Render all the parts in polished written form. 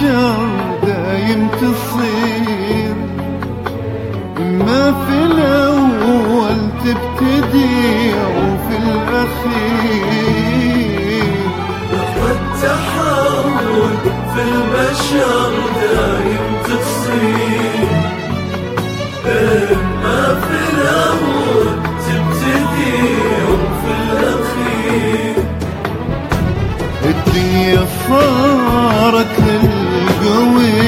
البشر دايم تصير، إما في الأول تبتدي وفي الأخير. التحول في البشر دايم تصير، إما في الأول تبتدي وفي الأخير. الدنيا صارت للقوي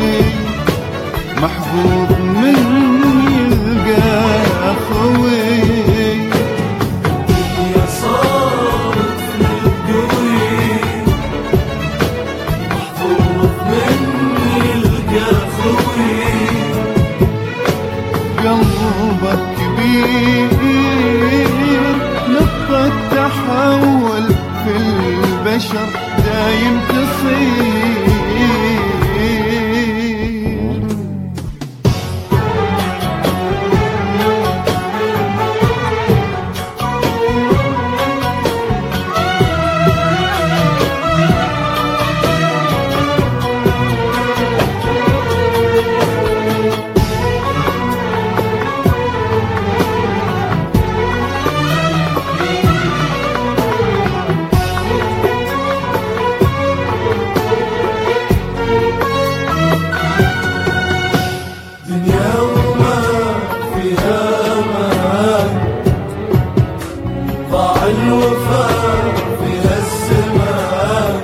محبوب من يلقى أخوي. الدنيا صارت للقوي محبوب من يلقى أخوي. قلبك كبير نقطة تحول في البشر دايم تصير. الوفاء فيها الزمان،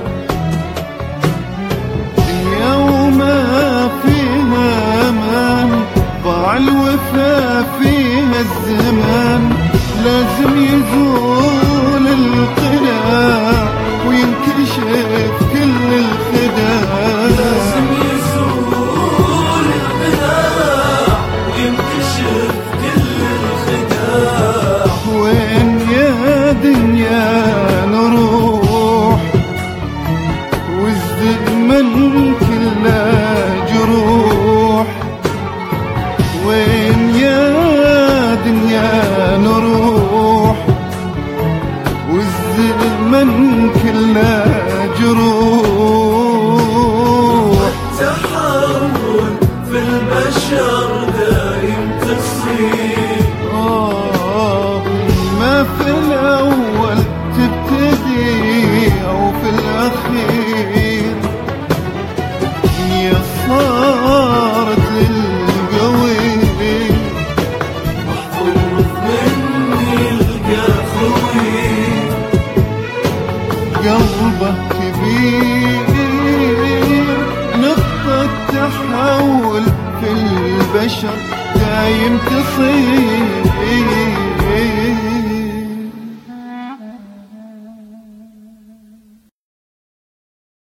اليوم فيها أمان. ضاع الوفاء فيها الزمان، لازم يزول القناع وينكشف كل الخداع. لازم يزول القناع وينكشف كل الخداع. وين يا دنيا نروح والزمن كله جروح؟ وين يا دنيا نروح والزمن كله جروح؟ التحول في البشر دايم تصير، ما في الأول تبتدي أو في الأخير. الدنيا صارت للقوي محبوب من يلقى أخوي. قلبه كبير نقطة تحول في البشر دايم تصير.